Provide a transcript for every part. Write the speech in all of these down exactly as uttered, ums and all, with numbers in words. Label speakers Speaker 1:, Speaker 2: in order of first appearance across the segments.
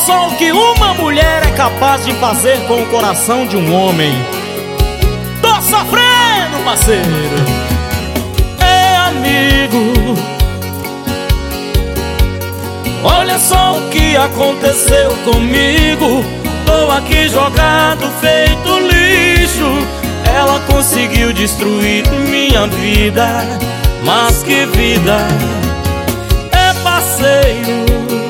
Speaker 1: só o que uma mulher é capaz de fazer com o coração de um homem. Tô sofrendo, parceiro. É, amigo, olha só o que aconteceu comigo. Tô aqui jogado, feito lixo. Ela conseguiu destruir minha vida. Mas que vida, é parceiro.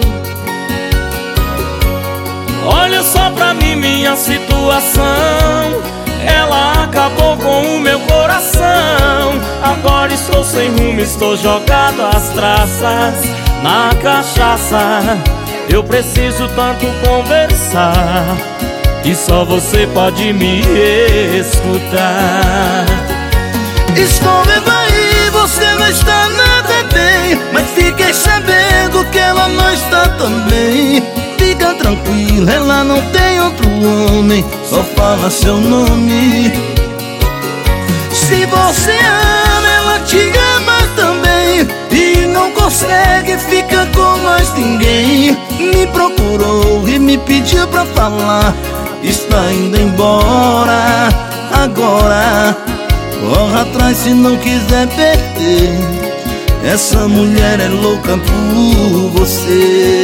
Speaker 1: Olha só pra mim minha situação. Ela acabou com o meu coração. Agora estou sem rumo, estou jogado às traças, na cachaça. Eu preciso tanto conversar, e só você pode me escutar.
Speaker 2: Estou vendo aí, você não está nada bem, mas fiquei sabendo que ela não está também. Fica tranquila, ela não tem outro homem, só fala seu nome. Se você ama, ela te ama também, e não consegue ficar com mais ninguém. Me procurou e me pediu pra falar, está indo embora agora. Corra atrás se não quiser perder, essa mulher é louca por você.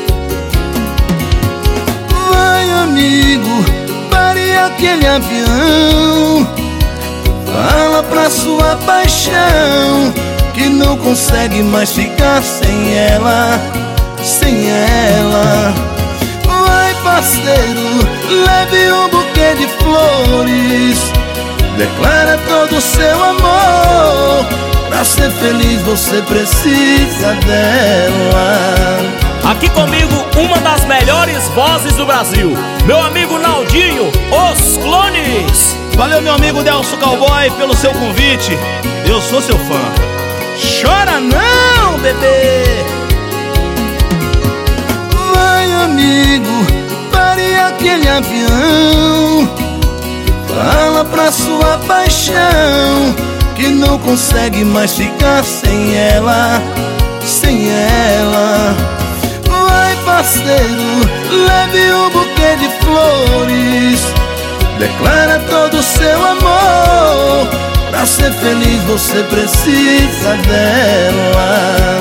Speaker 2: Vai, amigo, pare aquele avião. Fala pra sua paixão que não consegue mais ficar sem ela, sem ela. Vai, parceiro, leve um buquê de flores, declara todo o seu amor. Pra ser feliz você precisa dela.
Speaker 1: Aqui comigo, uma das melhores vozes do Brasil, meu amigo Naldinho, Os Clones.
Speaker 3: Valeu, meu amigo Delcio Cowboy, pelo seu convite. Eu sou seu fã.
Speaker 2: Chora não, bebê. Vai, amigo, pare aquele avião. Fala pra sua paixão que não consegue mais ficar sem ela, sem ela. Vai, parceiro, leve um buquê de flores, declara todo o seu amor. Pra ser feliz você precisa dela.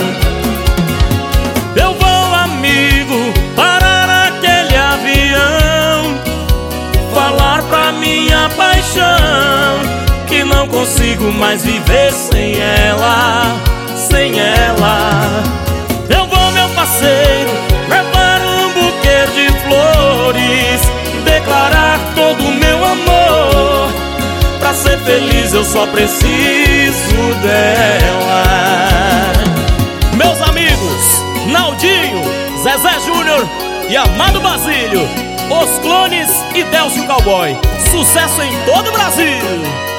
Speaker 1: Eu vou, amigo, parar aquele avião, falar pra minha paixão que não consigo mais viver sem ela, sem ela. Eu vou, meu parceiro, prepara um buquê de flores, declarar todo o meu amor. Pra ser feliz eu só preciso dela. Meus amigos, Naldinho, Zezé Júnior e Amado Basílio, Os Clones e Delcio Cowboy. Sucesso em todo o Brasil!